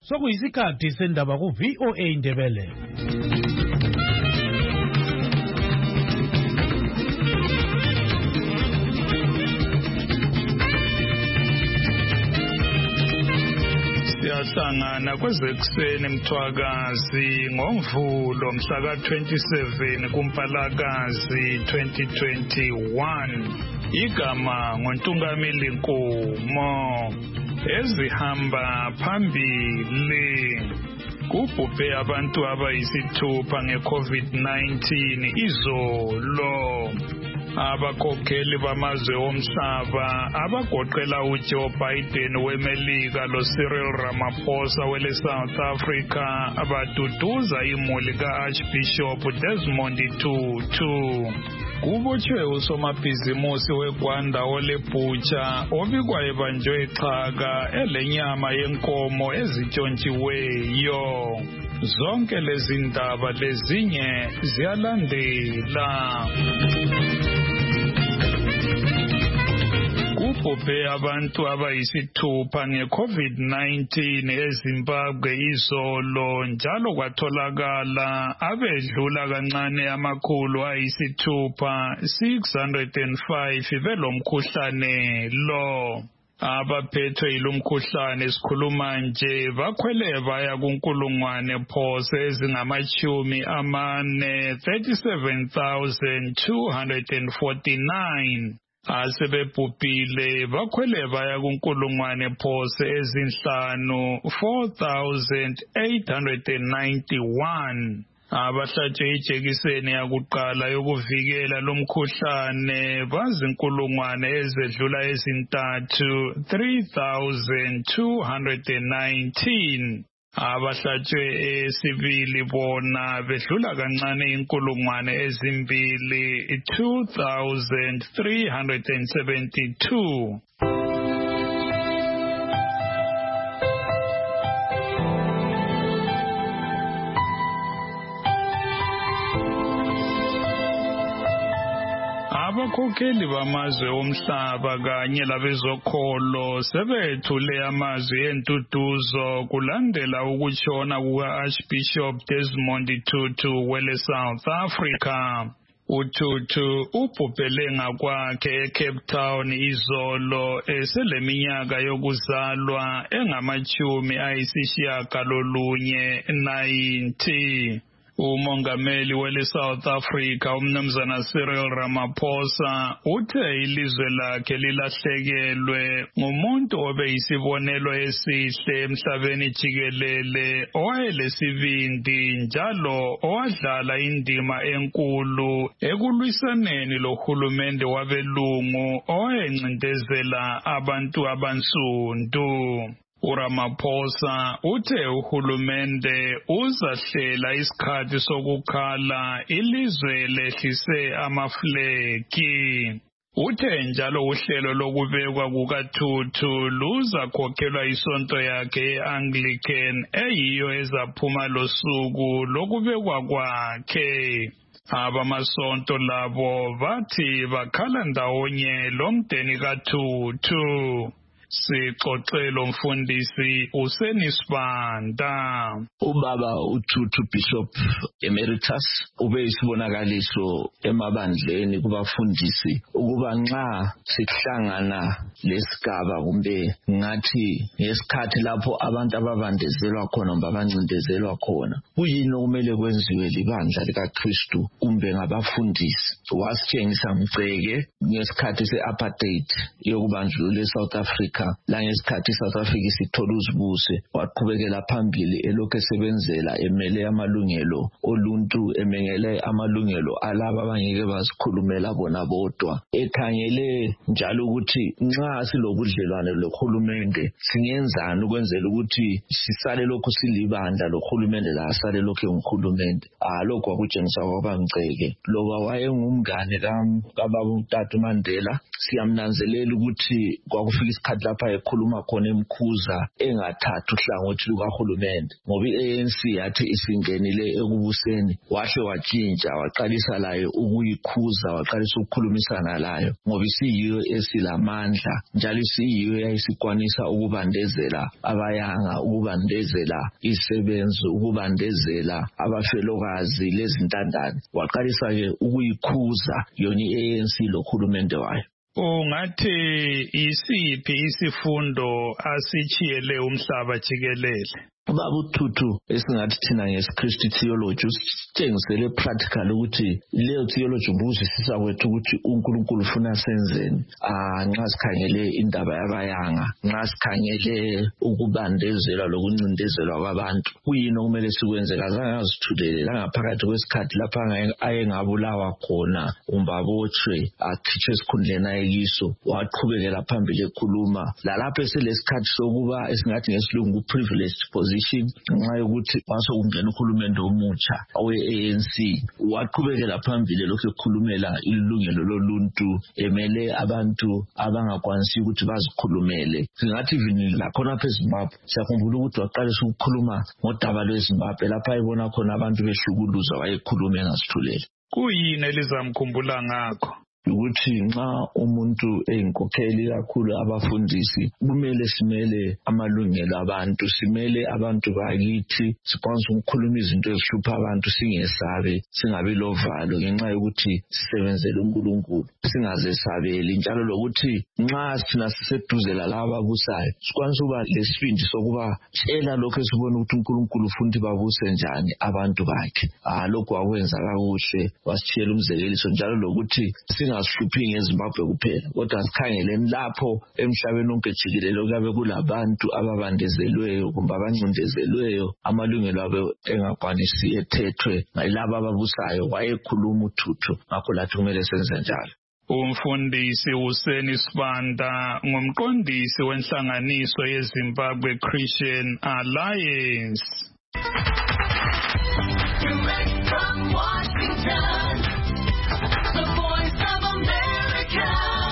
Sokuyisikhathi sendaba ku VOA Indebele. Siyahlangana kwezekuseni Mthwakazi ngoMvulo mhla ka-27 kuMpalakazi 2021. Igama ngoNtungamili Nkomo. Ezihamba phambili kubhubhe abantu abayisithupha nge-COVID-19 izolo. Abakhokheli bamazwe omhlaba abagoqela uJoe Biden weMelika loCyril Ramaphosa wele South Africa abaduduza imuli ka-Archbishop Desmond Tutu. Kubotshwe usomabhizimusi weGwanda oleButcha obikwa ebanjwe ixhaka elenyama yenkomo ezintshontshiweyo. Zonke lezi ndaba lezinye ziyalandela. Kubhubhe abantu abayisithupha nge-COVID-19 eZimbabwe izolo njalo kwatholakala abedlula kancane amakhulu ayisithupha 605 belomkhuhlane lo. Abaphethwe yilomkhuhlane esikhuluma nje bakhwele baya kunkulungwane phose ezingamachumi amane 37,249. Asebebhubhile bakhwele baya kunkulungwane phose ezinhlanu 4,891. Abahlatshwe ijekiseni yakuqala yokuvikela lomkhuhlane bazinkulungwane ezedlula ezintathu 3,219. Abahlatshwe esibili bona bedlula kancane inkulungwane ezimbili 2,372. Abakhokheli bamazwe omhlaba kanye labezokholo sebethule amazwi entuduzo kulandela ukutshona kuka-Archbishop Desmond Tutu wele South Africa. UTutu ubhubhele ngakwakhe eCape Town izolo eseleminyaka yokuzalwa engamachumi ayisishiyagalolunye 90. Umongameli wele South Africa umnumzana Cyril Ramaphosa uthe ilizwe lakhe lilahlekelwe ngumuntu obeyisibonelo esihle emhlabeni jikelele owayelesibindi njalo owadlala indima enkulu ekulwisaneni lohulumende wabelungu owayencindezela abantu abansundu. uRamaphosa uthe uhulumende uzahlela isikhathi sokukhala ilizwe lehlise amafleki. Uthe njalo uhlelo lokubekwa kukaTutu luzakhokhelwa isonto yakhe ye-Anglican eyiyo ezaphuma losuku lokubekwa kwakhe. Abamasonto labo bathi bakhala ndawonye lomdeni kaTutu. Sixoxelo mfundisi uSenisibanda. Ubaba uTutu Bishop Emeritus ube isibonakaliso emabandleni kubafundisi ukuba nxa sihlangana lesigaba kumbe ngathi ngesikhathi lapho abantu ababandezelwa khona kumbe abancindezelwa khona kuyini okumele kwenziwe libandla likaKristu kumbe ngabafundisi. Wasitshengisa ngceke ngesikhathi se-apartheid yokubandlulula eSouth Africa langesikhathi iSouth Africa sithola uzibuse waqhubekela phambili elokhu esebenzela emele amalungelo oluntu emengele amalungelo alabo abangeke bazikhulumela bona bodwa ekhangele njalo ukuthi nxa silobudlelwane lohulumende singenzani ukwenzela ukuthi sisale lokhu silibandla lohulumende la asale lokhu nguhulumende. Lokho akutshengisa kwabangceke loba wayengumngane kaBaba uNtatu Mandela. Siyamnanzelela ukuthi kwakufika isikhathi lapha ekhuluma khona eMkhuza engathatha uhlangothi lukahulumende, ngoba i-ANC yathi isingenile ekubuseni wahle watshintsha waqalisa layo ukuyikhuza, waqalisa ukukhulumisana layo ngoba isiyiyo esilamandla njalo isiyiyo yayisikwanisa ukubandezela abayanga, ukubandezela isebenzi, ukubandezela abafelokazi lezintandane. Waqalisa ke ukuyikhuza yona i-ANC lokhulumende wayo. Ungathi isiphi isifundo asichiyele umhlaba jikelele? Baba uThuthu esingathi thina ngesiKristu theology usitshengisele practical ukuthi leyo theology ubuzisisa kwethu ukuthi uNkulunkulu ufuna senzeni nxa sikhangele indaba yabayanga, nxa sikhangele ukubandezelwa lokuncindezelwa kwabantu, kuyini okumele sikwenze. Kazange azithulele langaphakathi kwesikhathi lapha ayengabulawa khona kumbe abotshwe akhitshwe esikhundleni ayekiso, waqhubekela phambili ekhuluma lalapho eselesikhathi sokuba esingathi ngesilungu privileged position nxa yokuthi wasokungena uhulumende omutsha we-ANC, waqhubekela phambili lokhu ekhulumela ilungelo loluntu, emele abantu abangakwanisi ukuthi bazikhulumele. Singathi even lakhona eZimbabwe siyakhumbula ukuthi waqalisa ukukhuluma ngodaba lweZimbabwe lapha ayebona khona abantu behlukuluzwa, wayekhuluma engasithulele. Kuyini elizamkhumbula ngakho? Ukuthi nxa umuntu eyinkokheli kakhulu abafundisi kumele simele amalungelo abantu, simele abantu bakithi, sikwanise ukukhuluma izinto ezihlupha abantu, singesabe, singabi lovalo ngenxa yokuthi sisebenzele uNkulunkulu, singazesabeli, njalo lokuthi nxa sithina siseduze lalabo ababusayo sikwanise ukuba lesibindi sokuba tshela lokho esibona ukuthi uNkulunkulu ufuna ukuthi babuse njani abantu bakhe. Lokhu wakwenza kakuhle, wasitshiyela umzekeliso, njalo lokuthi singazihluphi ngeZimbabwe kuphela kodwa sikhangeleni lapho emhlabeni wonke jikelele kuyabe kulabantu ababandezelweyo kumbe abancindezelweyo, amalungelo abo engakwanisi ethethwe ngilabo ababusayo. Wayekhuluma uThuthu, ngakho lathi kumele senze njalo. Umfundisi Hussein Sibanda ngumqondisi wenhlanganiso yeZimbabwe Christian Alliance. Direct from Washington, the Voice of America,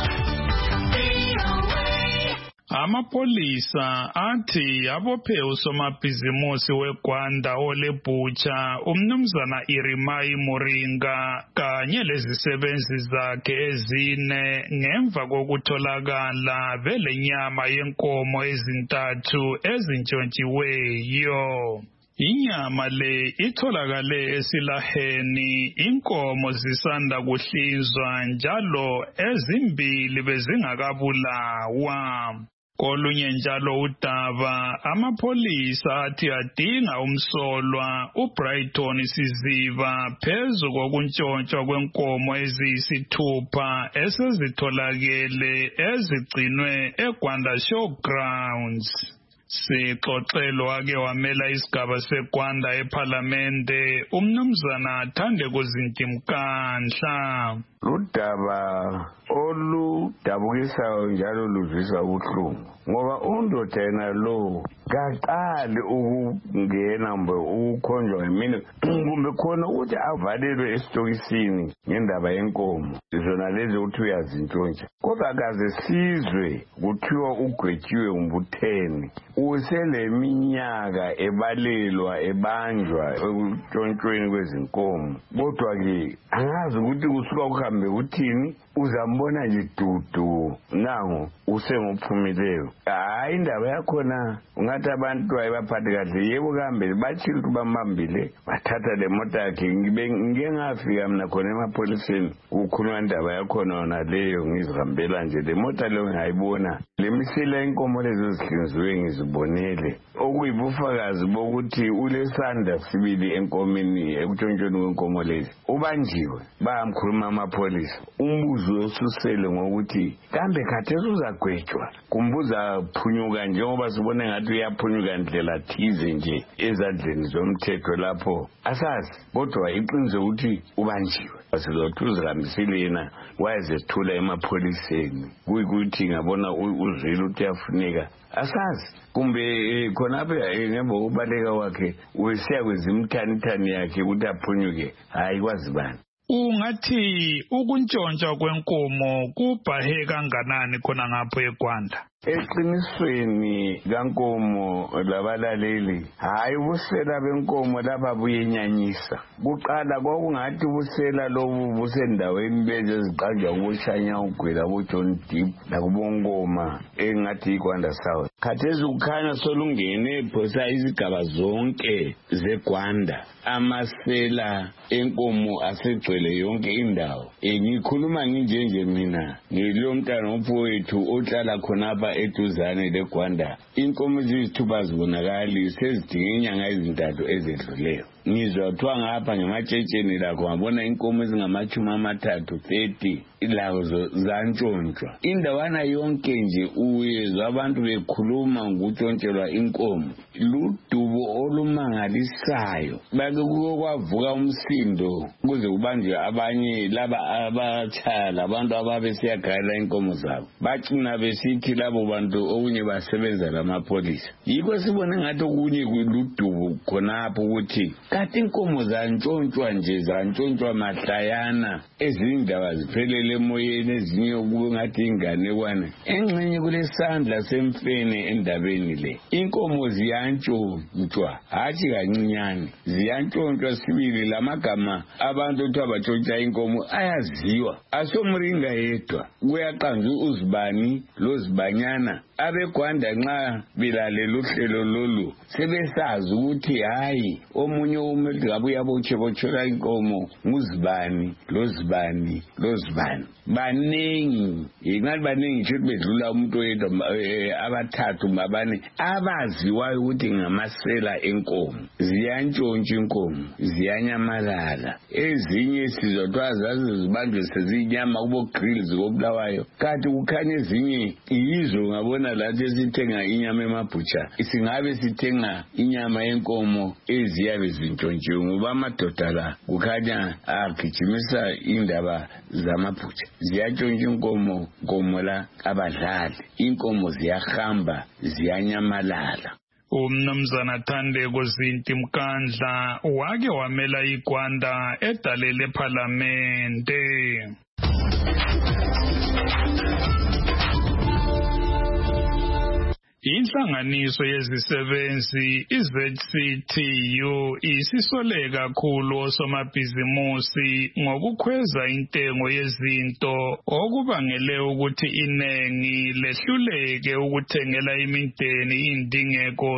VOA. Amapolisa athi abophe usomabhizimusi weGwanda oleBhutsha umnumzana Irimai Muringa kanye lezisebenzi zakhe ezine ngemva kokutholakala belenyama yenkomo ezintathu ezintshontshiweyo. Inyama le itholakale esilaheni, inkomo zisanda kuhlinzwa njalo ezimbili bezingakabulawa. Kolunye njalo udaba amapolisa athi adinga umsolwa uBrighton Siziba phezu kokuntshontshwa kwenkomo eziyisithupha esezitholakele ezigcinwe eGwanda Showgrounds. Sixoxelo ake wamela isigaba seGwanda eParlamente umnumzana Thandekuzindimkandla. Ludaba oludabukisayo njalo luzwisa ubuhlungu ngoba undoda yena lo kaqali ukungena mbe ukukhonjwa ngemini kumbe khona ukuthi avalelwe esitokisini ngendaba yenkomo zona lezi ukuthi uyazintshontsha, kodwa kaze sizwe kuthiwa ugwetshiwe umbutheni useleminyaka ebalelwa ebanjwa ekutshontsweni kwezinkomo. Kodwa-ke angazi ukuthi kusuka kuhambe kuthini, uzambona nje dudu nangu usengophumileyo. Hayi indaba yakhona ungathi abantu ayibaphathi kahle. Yebo kambe bachile ukuthi bambambile bathatha le mota yakhe. Ngike ngafika mina khona emapoliseni kukhulunywa indaba yakhona yona leyo, ngizihambela nje le mota leyo ngayibona. Le misila inkomo lezo zihlinziwe ngizibonele, okuyibufakazi bokuthi ulesandla sibili enkomeni ekutshontshelweni kwenkomo lezi. Ubanjiwe bayamkhuluma amapolisa. Umbuzo osusele ngokuthi kambe khathesi uzagwetshwa kumbuza phunyuka njengoba sibone ngathi uyaphunyuka ndlela thize nje ezandleni zomthetho lapho asazi, kodwa iqiniso ukuthi ubanjiwe. Sizothi uzihambisile yena wayezethula emapoliseni kuyikuthi ngabona uzwile ukuthi uyafuneka asazi, kumbe khonapha ngemva kokubaleka kwakhe wesiya kwezimthanithani yakhe ukuthi aphunyuke. Hayi kwazi bani. Ungathi ukuntshontsha kwenkomo kubhahe kanganani khona ngapho eGwanda? Eqinisweni kankomo labalaleli, hayi ubusela benkomo lapha buyenyanyisa. Kuqala kwakungathi ubusela lobu busendaweni beze ziqanjwa kuboshanya ugwela boJohn Deep nakubonkoma engathi iGwanda South. Khathesi kukhanya solungene phosa izigaba zonke zeGwanda. Amasela enkomo asegcwele yonke indawo. Ngikhuluma nginjenje mina ngilo mntana umfowethu ohlala khonapha eduzane leGwanda. Inkomo zizithuba zibonakali sezidinga inyanga ezintathu ezedluleyo. Ngizwa kuthiwa ngapha ngematshetsheni lakho ngabona inkomo ezingama-30 30 ilazo zantshontshwa. Indawana yonke nje uyezwa abantu bekhuluma ngokuntshontshelwa inkomo. Ludubo olumangalisayo. Bake kwavuka umsindo kuze kubanjwe abanye laba abatshayela abantu ababesiyagayela inkomo zabo. Bacina besithi labo bantu okunye basebenza lamapolisa. Yikho sibone ngathi okunye ludubo khonapho ukuthi kathi inkomo zantshontshwa nje zantshontshwa mahlayana, ezinye indaba ziphelele emoyeni, ezinye kungathi inganekwane. Engxenye kulesandla semfene endabeni le. Inkomo ziyantshontshwa, hathi kancinyane. Ziyantshontshwa sibili lamagama abantu kuthiwa batshontsha inkomo ayaziwa. Asomringa yedwa. Kuyaqanjwa uZibani loZibanyana. AbeGwanda nxa bilalela uhlelo lolu sebesazi ukuthi hayi omunye umuntu ngabuya botshotshola inkomo nguZibani loZibani loZibani. Baningi ingathi baningi nje bedlula umuntu oyedwa abathathu mabane abaziwayo ukuthi ngamasela enkomo. Ziyantshontsha inkomo, ziyanyamalala. Ezinye sizothiwa zazi zibanjwe sezinyama kubo grills koBulawayo. Kanti kukhanya ezinye yizo ngabona lathi esithenga inyama emabhutsha. Singabe sithenga inyama yenkomo eziyabe zintshontshiwe ngoba amadoda la kukhanya agijimisa indaba zamabhutsha. Ziyantshontsha inkomo la abadlali. Inkomo ziyahamba, ziyanyamalala. Umnumzana Thandeko Zinti Mkandla wake wamela iGwanda edalele eParlamente. Inhlanganiso yezisebenzi iZCTU isisole kakhulu osomabhizimusi ngokukhweza intengo yezinto okubangele ukuthi inengi lehluleke ukuthengela imindeni indingeko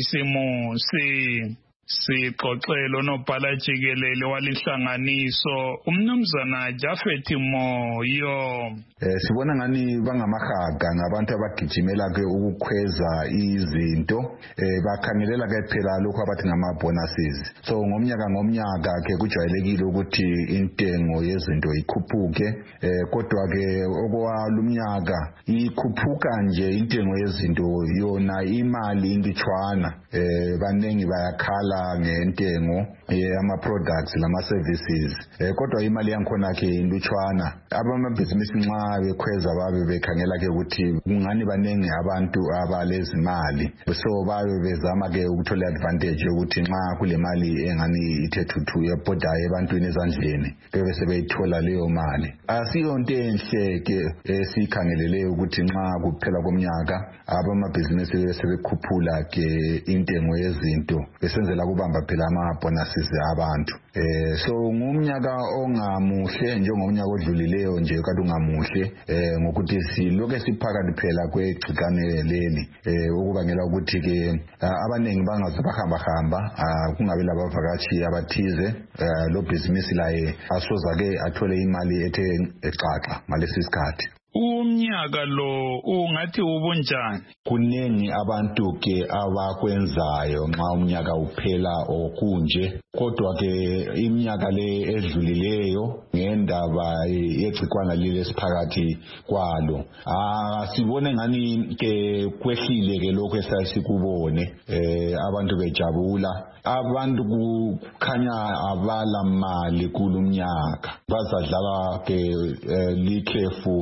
zekhisimusi. Sixoxelo nobhala jikelele walinhlanganiso umnumzana Jafet Moyo. Sibona ngani bangamahaga ngabantu abagijimela ke ukukhweza izinto bakhangelela ke phela lokho abathi ngama bonuses. So ngomnyaka ke kujwayelekile ukuthi intengo yezinto ikhuphuke kodwa ke okwalumnyaka ikhuphuka nje intengo yezinto yona imali inditshwana banengi bayakhala ngentengo ama products lama services kodwa imali yankhona ke indutshwana. Abamabhizinisi nxa bekhweza babe bekhangela ke ukuthi kungani banengi abantu abalezimali, so babe bezama ke ukuthola advantage yokuthi nxa kule mali engani ithe thuthu yebhoda ebantwini ezandleni bebe sebeyithola leyo mali. Asiyonto enhle ke esikhangelele ukuthi nxa kuphela komnyaka abamabhizinisi sebekhuphula ke intengo yezinto besenzela kubamba phela ama bonuses abantu. So ngumnyaka ongamuhle njengomnyaka odlulileyo nje kade ungamuhle ngokuthi siloke siphakathi phela kwegcikane leli okubangela ukuthi ke abanengi bangaze bahamba kungabe labavakashi abathize lo business laye asoza ke athole imali ethe exaxa ngalesi sikhathi. Umnyaka lo ungathi ubunjani? Kunengi abantu ke abakwenzayo nxa umnyaka uphela okunje, kodwa ke iminyaka le edlulileyo ngendaba yegcikwana leli esiphakathi kwalo sibone ngani ke kwehlile ke lokho esasikubone abantu bejabula. Abantu kukhanya abala mali kulumnyaka bazadlala ke likhefu beba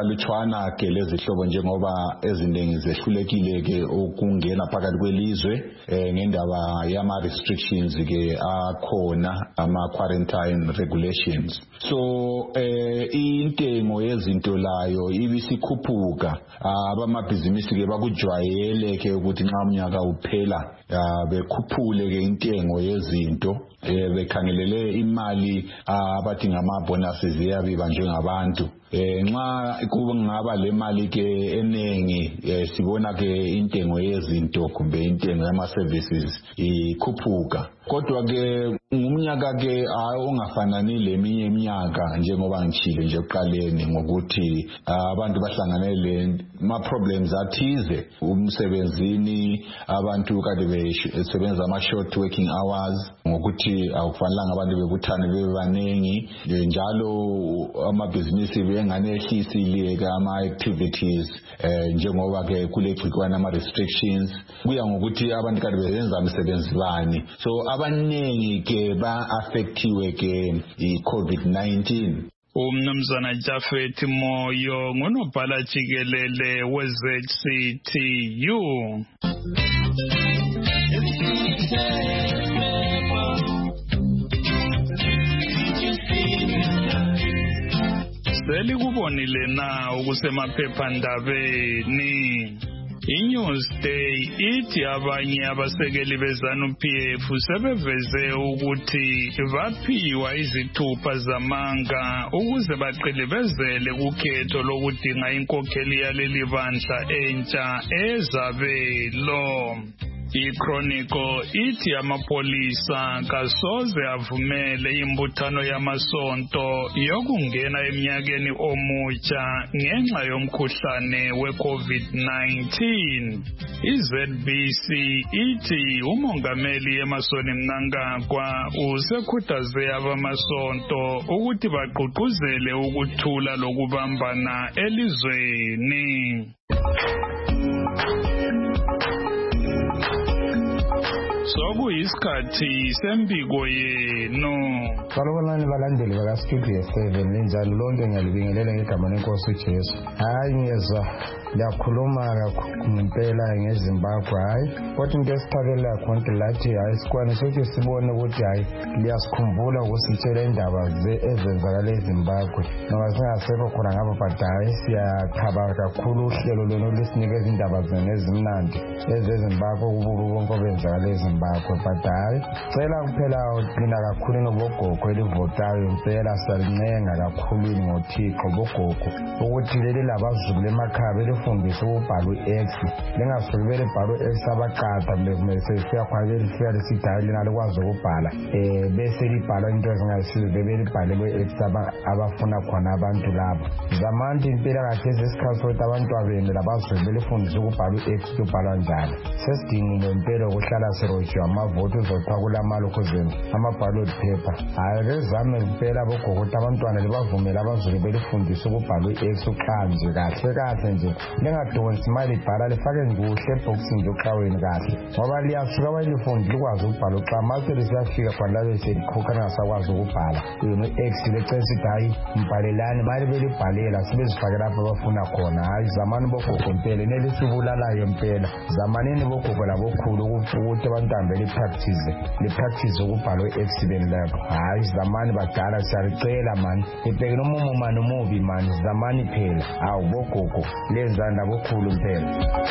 kabalutshwana ke lezihlobo njengoba eziningi zehlulekile ke ukungena phakathi kwelizwe ngendaba yama restrictions ke akhona ama quarantine regulations. So intengo yezinto layo ibisikhuphuka, abamabhizinisi ke bakujwayele ke ukuthi nxa umnyaka uphela bekhuphule ke intengo yezinto, bekhangelele imali abathi ngama bonuses iyabiba njengabantu. Nxa kungaba le mali ke enengi, sibona ke intengo yezinto kumbe intengo yama services ikhuphuka. Kodwa ke umnyaka ke ongafanani leminye iminyaka njengoba ngitshilo nje uqaleni ngokuthi abantu bahlanganele ma problems athize umsebenzini, abantu kade besebenza ama short working hours ngokuthi akufanelanga abantu bebuthane bebanengi, njalo amabhizinisi benganehlisilie ke ama activities njengoba ke kule gcikwana ama restrictions, kuya ngokuthi abantu kade beyenza umsebenzi bani. So abanengi ke ba affectiwe ke i-COVID-19. Umnumzana Jafet Moyo ngunobhala jikelele we-ZCTU. Selikubonile na ukusemaphephandabeni. iNewsday ithi abanye abasekeli beZANU-PF sebeveze ukuthi baphiwa izithupha zamanga ukuze baqilibezele kukhetho lokudinga inkokheli yaleli bandla entsha ezabelo. iChronicle ithi amapolisa kasoze avumele imbuthano yamasonto yokungena eminyakeni omutsha ngenxa yomkhuhlane we-COVID-19. iZBC ithi umongameli Emmerson Mnangagwa usekhuthaze abamasonto ukuthi bagqugquzele ukuthula lokubambana elizweni. Sokuyisikhathi sembiko yenu. Salubonani balandeli bakaStudio 7 linjani lonke, ngiyalibingelela ngegama lenkosi uJesu. Hayi ngiyezwa liyakhuluma ngempela ngeZimbabwe, hayi kodwa into esithabela khona lathi hayi sikwanise ukuthi sibone ukuthi hayi liyasikhumbula ukusitshela indaba ezenzakala eZimbabwe, ngoba singasekho khona ngapha but hayi siyathaba kakhulu uhlelo lona olisinikeza indaba ezimnandi ezeZimbabwe kububo bonke obenzakala eZimbabwe. But hayi cela kuphela thina kakhulu nobogogo elivotayo impela siyalincenga kakhulu ngoThixo bogogo ukuthi leli labazulu emakhaya fundisa ukubhala u-X, lingasuke belibhala u-X abaqatha sesiyakhwabela lifika lisidala lina likwazi ukubhala bese libhala into ezingayisizo belibhale kwe-X abafuna khona abantu labo. Zamanje impela kahle ezesikhathi sokuthi abantwabenu labazulu belifundisa ukubhala u-X kubhalwa njani. Sesidingile impela ukuhlala sirojiwe amavoti uzothiwa kulamalokhuzeni ama-ballot paper. Hayi kezame impela bogogo ukuthi abantwana libavumele abazulu belifundisa ukubhala u-X uqanje kahle nje, lingadonsi imali ibhala lifake kuhle ebhokisini loxaweni kahle, ngoba liyasuka wayelifundi likwazi ukubhala uxa mase lisiyafika khona labe selikhokha lingasakwazi ukubhala i-X lecenisa ukuthi hayi mbhalelani mali belibhalela sibezifake lapho abafuna khona. Hayi zamani bogogo impela nelisibulalayo impela, zamanini bogogo labokhulu ukuthi abantwana lipractice ukubhala u-X benilapho. Hayi zamani badala siyalicela mani ibhekene umumo mani umubi mani, zamani phela awu bogogo lenzanda bokhulu impela.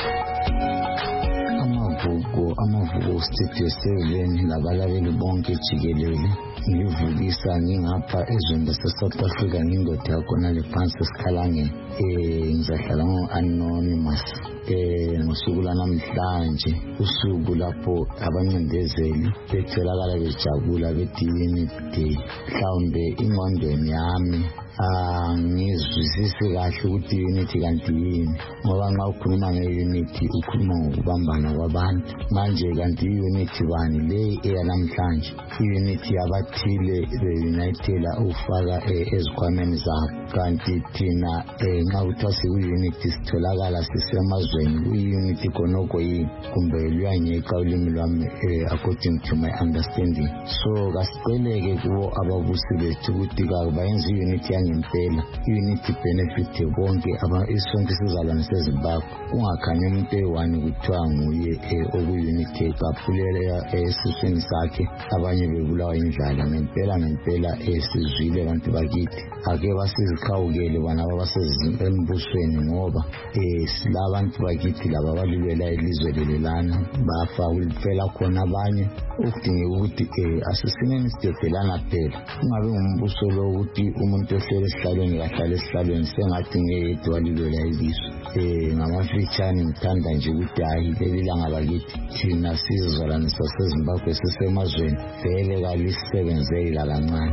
Amavuko Studio 7 labalabeli bonke jikelele, ngivukisa ngingapha ezweni lase-South Africa ngindoda yakhona lephansi esikhalangeni. Ngizahlala ngo-Anonymous ngosuku lanamhlanje, usuku lapho abancindezeli betholakala bejabula be-Unity Day. Mhlawumbe ingqondweni yami ngizwisise kahle ukuthi unity kanti yini, ngoba nxa ukhuluma nge-unity ukhuluma ngokubambana kwabantu. Manje kanti i-unity bani le eyanamhlanje? I-unity yabathile be-unitela ufaka ezikhwameni zabo, kanti thina nxa kuthiwa siku-unity sitholakala sisemazweni. I-unity khonokho yini? Kumbe luyanyeka ulimi lwami according to my understanding. So kasiceleke kubo ababusi bethu ukuthi bayenze i-unity yangempela unity benefit bonke isonke sizalwane seZimbabwe kungakhanya umuntu eyi-1 kuthiwa nguye oku-unity ecaphulela esiswini sakhe abanye bebulawa indlala ngempela sizwile abantu bakithi ake basizikhawukele bona abasembusweni ngoba silabantu bakithi laba balilwela ilizwe lelelana bafa ulifela khona abanye ukudingeka ukuthi asisineni sidedelana phela kungabe ngumbuso lo ukuthi umuntu ohlele esihlalweni kahlala esihlalweni sengathi ngeyedwa walilwela ilizwe ngamafitshane ngithanda nje ukuthi hayi leli langa bakithi thina sizizalwane saseZimbabwe sisemazweni vele kalisebenzeli kancane.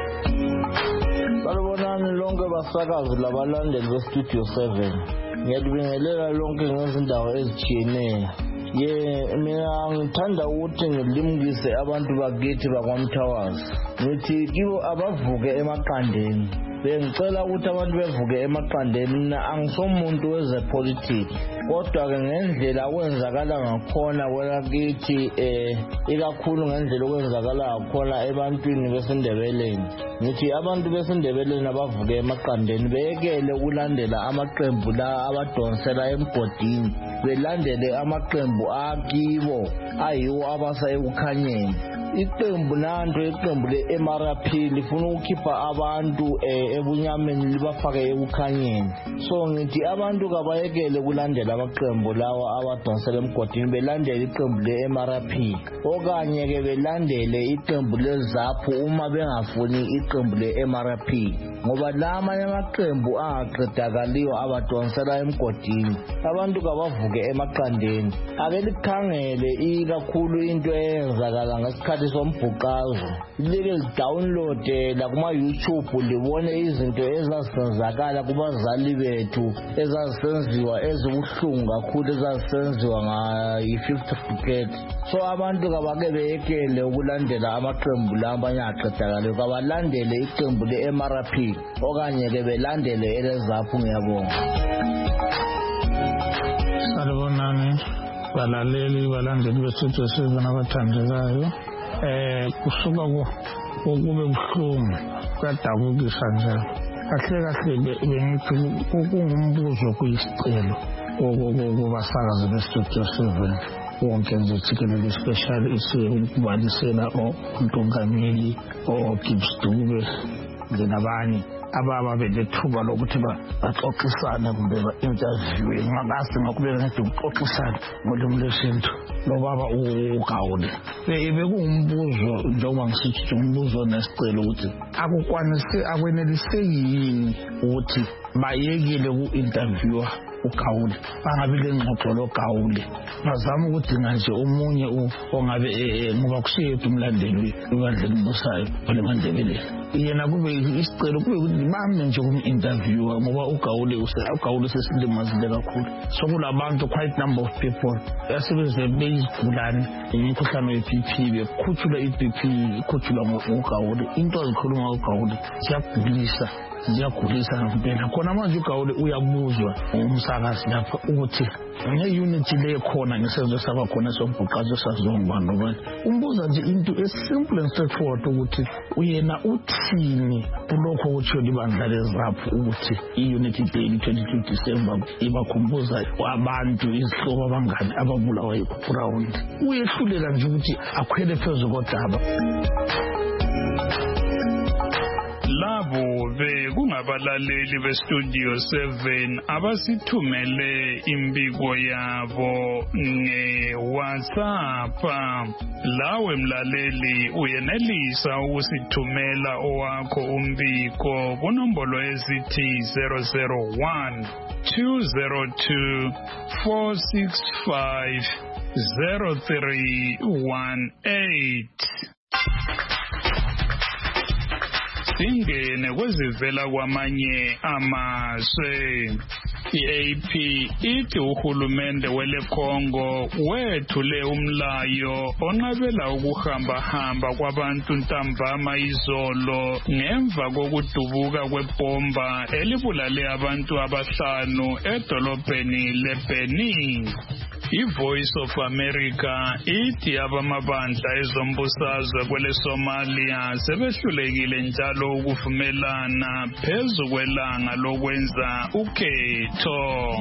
Salubonani lonke basakazi labalandeli beStudio 7. Ngiyalibingelela lonke ngezindawo ezitshiyeneyo. Mina ngithanda ukuthi ngilimukise abantu bakithi bakwaMthawazi. Ngithi kibo abavuke emaqandeni. Bengicela ukuthi abantu bevuke emaqandeni. Mina angisomuntu wezepolitiki. Kodwa-ke ngendlela kwenzakala ngakhona kwelakithi ikakhulu ngendlela okwenzakala ngakhona ebantwini besindebeleni. Ngithi abantu besindebeleni abavuke emaqandeni bekele ukulandela amaqembu la abadonsela emgodini. Belandele amaqembu akibo ayiwo abasa ekukhanyeni. Iqembu le-MRP lifuna ukukhipha abantu ebunyameni libafake ekukhanyeni. So ngithi abantu kabayekele kulandela amaqembu lawa abadonsela emgodini belandele iqembu le-MRP okanye ke belandele iqembu leZAPU uma bengafuni iqembu le-MRP ngoba la amanye amaqembu angaqedakaliyo abadonsela emgodini. Abantu kabavuke emaqandeni ake likhangele ikakhulu into eyenzakala ngesikhathi sombhuqazo like download la kuma YouTube libone izinto ezazisenzakala kubazali bethu ezazisenziwa ezibuhlungu kakhulu ezazisenziwa ngayi-50th brigade. So abantu kabake beyekele ukulandela amaqembu la amanye aqedakaliyo kabalandele iqembu le-MRP okanye ke belandele eleZAPU. Ngiyabonga. Salubonani balaleli balandeli beStudio 7 abathandekayo. Kusuka kube buhlungu kuyadabukisa nje kahle bengithi kungumbuzo kuyisicelo kubasakazi beStudio 7 wonke nje jikelele special ukubalisela uNtongameli Gibbs Dube nabanye ababa belethuba lokuthi baxoxisane kumbe ba-interview ngakasi ngakubeka ngade ukuxoxisana ngolimi lwesintu lobaba uGawule. Bekungumbuzo njengoba ngisithi umbuzo nesicelo ukuthi akweneliseki yini ukuthi bayekele ku-interviewa uGawule bangabi lengxoxo loGawule bazama ukudinga nje omunye ongabe ngoba kusiyedwa umlandeli webandla elibusayo oleMandebele yena kube isicelo kube ukuthi bame nje kum-interviewa ngoba uGawule sesilimazile kakhulu. Sokulabantu quite number of people asebeze beyizigulane imikhuhlane ye-BP bekhuthula i-BP ikhutshulwa nguGawule. Into azikhuluma uGawule ziyagulisa ngempela. Khona manje uGawule uyabuzwa umsakazi lapha ukuthi nge-unity le khona ngesenzo saba khona sombhuqazo sazongibani nobani. Umbuza nje into esimple and straightforward ukuthi uyena uthini kulokho okutshiwo libandla leZAPU ukuthi i-Unity Day 22 December ibakhumbuza abantu izihlobo abangani ababulawa yi-ground. Uyehlulela nje ukuthi akhwele phezu kodaba. Labo bekungabalaleli beStudio 7 abasithumele imbiko yabo ngeWhatsApp. Lawe mlaleli uyenelisa ukusithumela owakho umbiko kunombolo ezithi 001 202 465 0318. Singene kwezivela kwamanye amazwe. I-AP ithi uhulumende wele Congo wethule umlayo onqabela ukuhamba kwabantu ntambama izolo ngemva kokudubuka kwebomba elibulale abantu abahlanu edolobheni leBeni. iVoice of America ithi abamabandla ezombusazwe kwele Somalia sebehlulekile njalo ukuvumelana phezu kwelanga lokwenza ukhetho.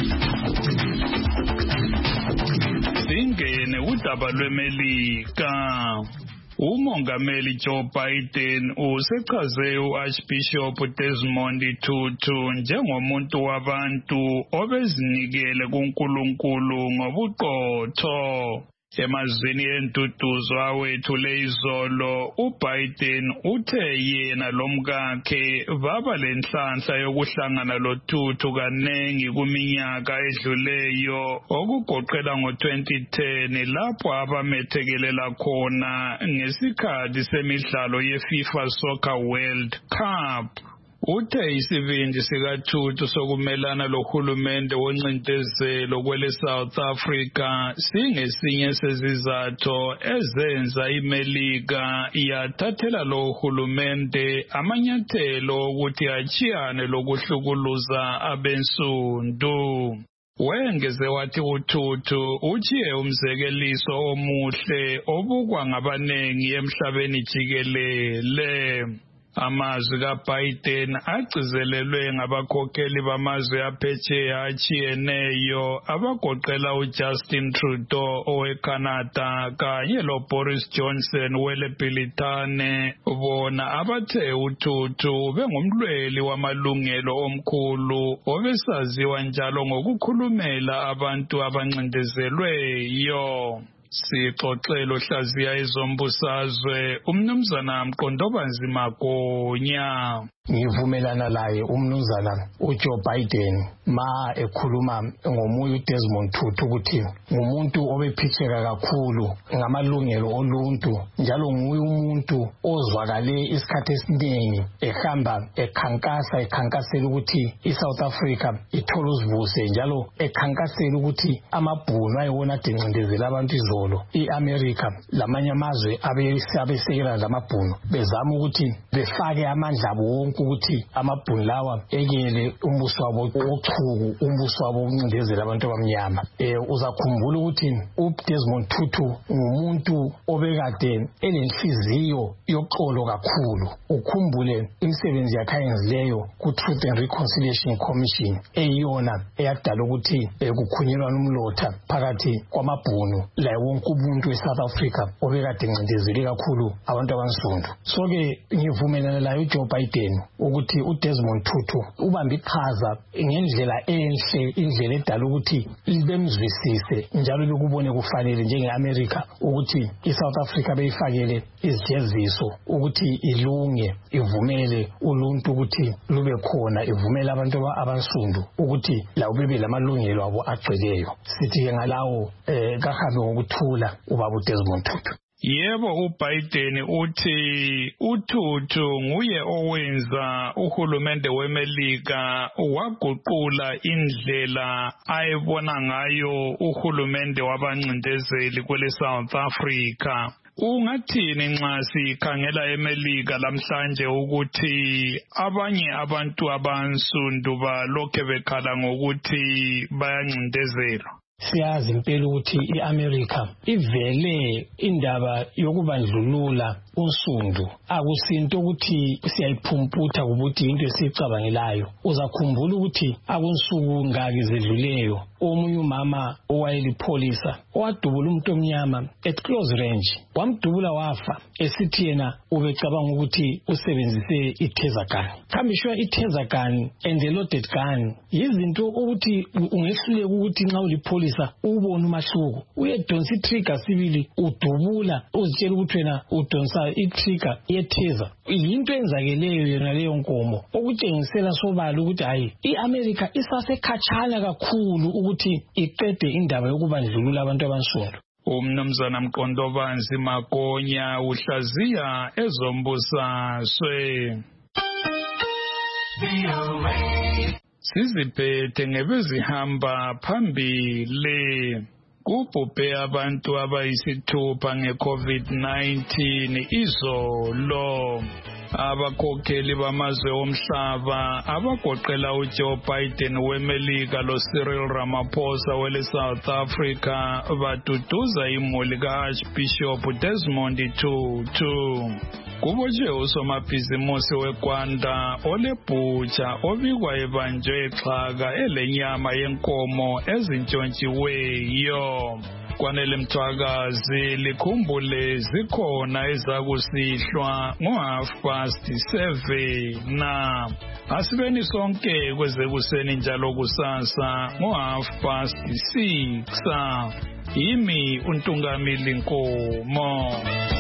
Singene udaba lweMelika. Umongameli Joe Biden usechaze uArchbishop Desmond Tutu njengomuntu wabantu obezinikele kuNkulunkulu ngobuqotho. Emazwini entutuzo awethule izolo, uBiden uthe yena lomkakhe baba lenhlanhla yokuhlangana loTutu kanengi kuminyaka edluleyo, okugoqela ngo-2010 lapho abamethekelela khona ngesikhathi semidlalo yeFIFA Soccer World Cup. Uthe isibindi sikaTutu sokumelana lohulumende woncindezelo kwele South Africa singesinye sezizathu ezenza iMelika yathathela lo hulumende amanyathelo ukuthi achiyane lokuhlukuluza abensundu. Wengeze wathi uTutu uchiye umzekeliso omuhle obukwa ngabanengi emhlabeni jikelele. Amazwi kaBiden agcizelelwe ngabakhokheli bamazwe aphesheya achiyeneyo abagoqela uJustin Trudeau oweCanada kanye loBoris Johnson weleBritane, bona abathe uTutu bengumlweli wamalungelo omkhulu obesaziwa njalo ngokukhulumela abantu abancindezelweyo. Sixoxelo hlaziya ezombusazwe umnumzana Mqondobanzi Magonya. Ngivumelana laye umnumzana uJoe Biden ma ekhuluma ngomunye uDesmond Tutu ukuthi ngumuntu obephitheka kakhulu ngamalungelo oluntu, njalo nguye umuntu ozwakale isikhathi esiningi ehamba ekhankasela ukuthi iSouth Africa ithola uzivuse, njalo ekhankasela ukuthi amabhunu ayiwona adencindezela abantu izolo. iAmerica lamanye amazwe abesekela lamabhunu bezama ukuthi befake amandla abo ukuthi amabhunu lawa ekele umbuso wabo ochuku, umbuso wabo wokuncindezela abantu abamnyama. Uzakhumbula ukuthi uDesmond Tutu ngumuntu obekade elenhliziyo yoxolo kakhulu. Ukhumbule imisebenzi yakhe ayenzileyo ku-Truth and Reconciliation Commission eyiyona eyadala ukuthi kukhunyelwa umlotha phakathi kwamabhunu la wonke umuntu eSouth Africa obekade encindezele kakhulu abantu abansundu. So-ke ngivumelana laye uJoe Biden ukuthi uDesmond Tutu ubambe iqhaza ngendlela enhle, indlela edala ukuthi bemzwisise njalo bekubone kufanele njengeAmerica ukuthi iSouth Africa beyifakele izijeziso ukuthi ilunge, ivumele uluntu ukuthi lube khona, ivumele abantu abansundu ukuthi lawo bebe lamalungelo abo agcweleyo. Sithi ngalawo kahambe ngokuthula ubaba uDesmond Tutu. Yebo, uBiden uthi uTutu nguye owenza uhulumende weMelika waguqula indlela ayebona ngayo uhulumende wabancindezeli kwele South Africa. Ungathini nxa sikhangela eMelika lamhlanje ukuthi abanye abantu abansundu balokhe bekhala ngokuthi bayancindezelwa? Siyazi impela ukuthi iAmerica ivele indaba yokubandlulula unsundu akusinto ukuthi siyayiphumputha ukuthi into esicabangelayo. Uzakhumbula ukuthi akunsuku ngaki zedluleyo omunye umama owayelipholisa owadubula umuntu omnyama at close range, wamdubula wafa esithi yena ubecabanga ukuthi usebenzise i-taser gun. Khambishwa i-taser gun and the loaded gun yizinto ukuthi ungehluleka ukuthi nxa ulipholisa ubone umahluko. Uyedonsa i-trigger sibili udubula uzitshela ukuthi wena udonsa i-trigger ye-taser. Yinto enzakeleyo yona leyo nkomo okutshengisela sobala ukuthi hayi iAmerica isasekhatshana kakhulu ukuthi iqede indaba yokubandlulula abantu abansundu. Umnumzana Mqondobanzi Magonya uhlaziya ezombusazwe. Siziphethe ngebezihamba phambili. Kubhubhe abantu abayisithupha ngeCovid-19 izolo. Abakhokheli bamazwe omhlaba abagoqela uJoe Biden weMelika loCyril Ramaphosa wele South Africa baduduza imuli kaArchbishop Desmond Tutu. Kubotshwe usomabhizimusi weGwanda oleBhutsha obikwa ebanjwe exhaka elenyama yenkomo ezintshontshiweyo. Kwanele Mthwakazi likhumbule zikhona ezakusihlwa ngo7:30 na asibeni sonke kwezekuseni njalo kusasa ngo6:30. Yimi uNtungamili Nkomo.